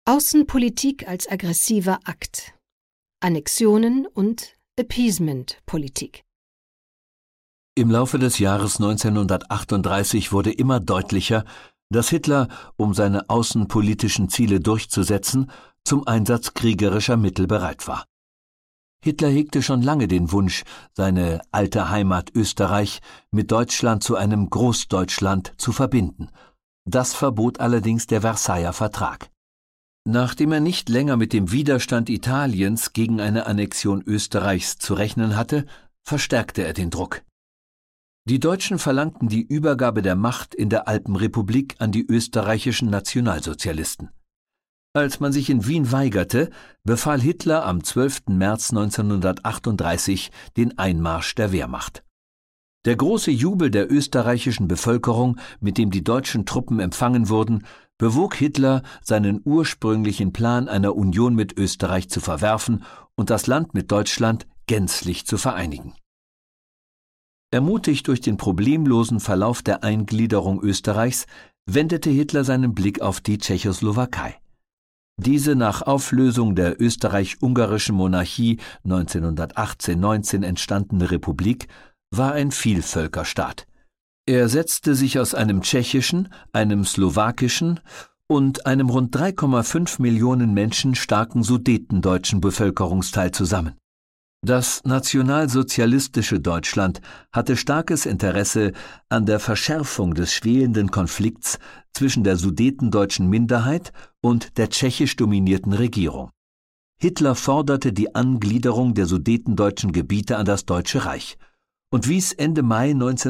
Außenpolitik als aggressiver Akt. Annexionen und Appeasement-Politik. Im Laufe des Jahres 1938 wurde immer deutlicher, dass Hitler, um seine außenpolitischen Ziele durchzusetzen, zum Einsatz kriegerischer Mittel bereit war. Hitler hegte schon lange den Wunsch, seine alte Heimat Österreich mit Deutschland zu einem Großdeutschland zu verbinden. Das verbot allerdings der Versailler Vertrag. Nachdem er nicht länger mit dem Widerstand Italiens gegen eine Annexion Österreichs zu rechnen hatte, verstärkte er den Druck. Die Deutschen verlangten die Übergabe der Macht in der Alpenrepublik an die österreichischen Nationalsozialisten. Als man sich in Wien weigerte, befahl Hitler am 12. März 1938 den Einmarsch der Wehrmacht. Der große Jubel der österreichischen Bevölkerung, mit dem die deutschen Truppen empfangen wurden, bewog Hitler, seinen ursprünglichen Plan einer Union mit Österreich zu verwerfen und das Land mit Deutschland gänzlich zu vereinigen. Ermutigt durch den problemlosen Verlauf der Eingliederung Österreichs, wendete Hitler seinen Blick auf die Tschechoslowakei. Diese nach Auflösung der österreich-ungarischen Monarchie 1918-19 entstandene Republik war ein Vielvölkerstaat. Er setzte sich aus einem tschechischen, einem slowakischen und einem rund 3,5 Millionen Menschen starken sudetendeutschen Bevölkerungsteil zusammen. Das nationalsozialistische Deutschland hatte starkes Interesse an der Verschärfung des schwelenden Konflikts zwischen der sudetendeutschen Minderheit und der tschechisch dominierten Regierung. Hitler forderte die Angliederung der sudetendeutschen Gebiete an das Deutsche Reich und wies Ende Mai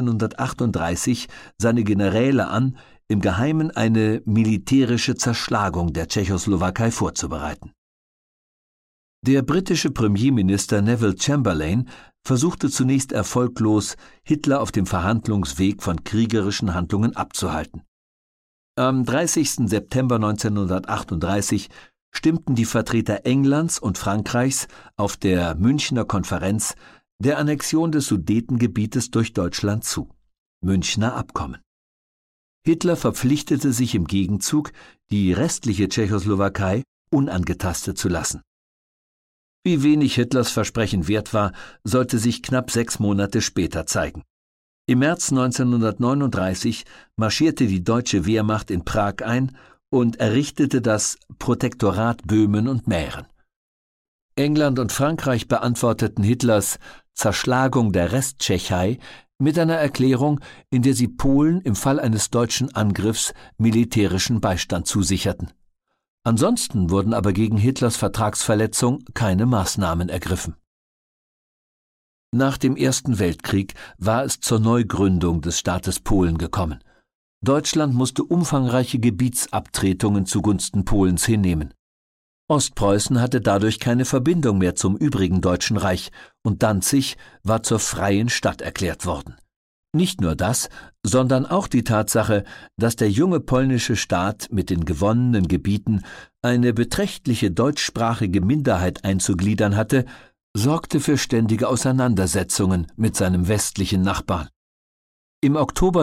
1938 seine Generäle an, im Geheimen eine militärische Zerschlagung der Tschechoslowakei vorzubereiten. Der britische Premierminister Neville Chamberlain versuchte zunächst erfolglos, Hitler auf dem Verhandlungsweg von kriegerischen Handlungen abzuhalten. Am 30. September 1938 stimmten die Vertreter Englands und Frankreichs auf der Münchner Konferenz der Annexion des Sudetengebietes durch Deutschland zu. Münchner Abkommen. Hitler verpflichtete sich im Gegenzug, die restliche Tschechoslowakei unangetastet zu lassen. Wie wenig Hitlers Versprechen wert war, sollte sich knapp 6 Monate später zeigen. Im März 1939 marschierte die deutsche Wehrmacht in Prag ein und errichtete das Protektorat Böhmen und Mähren. England und Frankreich beantworteten Hitlers Zerschlagung der Resttschechei mit einer Erklärung, in der sie Polen im Fall eines deutschen Angriffs militärischen Beistand zusicherten. Ansonsten wurden aber gegen Hitlers Vertragsverletzung keine Maßnahmen ergriffen. Nach dem Ersten Weltkrieg war es zur Neugründung des Staates Polen gekommen. Deutschland musste umfangreiche Gebietsabtretungen zugunsten Polens hinnehmen. Ostpreußen hatte dadurch keine Verbindung mehr zum übrigen Deutschen Reich und Danzig war zur freien Stadt erklärt worden. Nicht nur das, sondern auch die Tatsache, dass der junge polnische Staat mit den gewonnenen Gebieten eine beträchtliche deutschsprachige Minderheit einzugliedern hatte, sorgte für ständige Auseinandersetzungen mit seinem westlichen Nachbarn. Im Oktober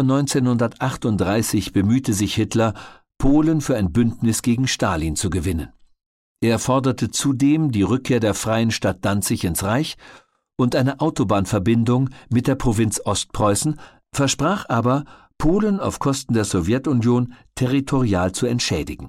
1938 bemühte sich Hitler, Polen für ein Bündnis gegen Stalin zu gewinnen. Er forderte zudem die Rückkehr der freien Stadt Danzig ins Reich und eine Autobahnverbindung mit der Provinz Ostpreußen, versprach aber, Polen auf Kosten der Sowjetunion territorial zu entschädigen.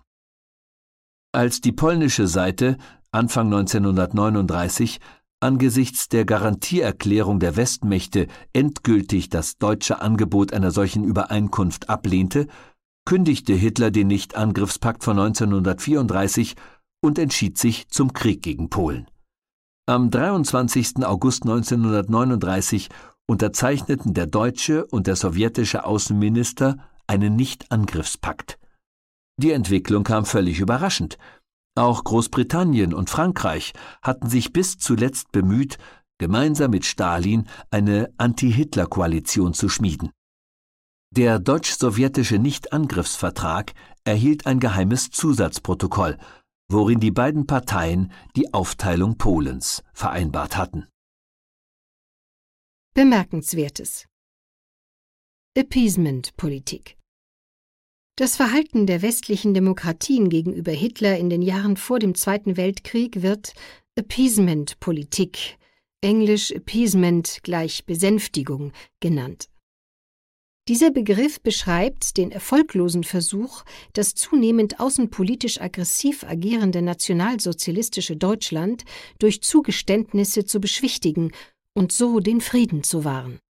Als die polnische Seite Anfang 1939 angesichts der Garantieerklärung der Westmächte endgültig das deutsche Angebot einer solchen Übereinkunft ablehnte, kündigte Hitler den Nichtangriffspakt von 1934 und entschied sich zum Krieg gegen Polen. Am 23. August 1939 unterzeichneten der deutsche und der sowjetische Außenminister einen Nichtangriffspakt. Die Entwicklung kam völlig überraschend. Auch Großbritannien und Frankreich hatten sich bis zuletzt bemüht, gemeinsam mit Stalin eine Anti-Hitler-Koalition zu schmieden. Der deutsch-sowjetische Nichtangriffsvertrag erhielt ein geheimes Zusatzprotokoll, worin die beiden Parteien die Aufteilung Polens vereinbart hatten. Bemerkenswertes. Appeasement-Politik. Das Verhalten der westlichen Demokratien gegenüber Hitler in den Jahren vor dem Zweiten Weltkrieg wird Appeasement-Politik, englisch Appeasement gleich Besänftigung, genannt. Dieser Begriff beschreibt den erfolglosen Versuch, das zunehmend außenpolitisch aggressiv agierende nationalsozialistische Deutschland durch Zugeständnisse zu beschwichtigen und so den Frieden zu wahren.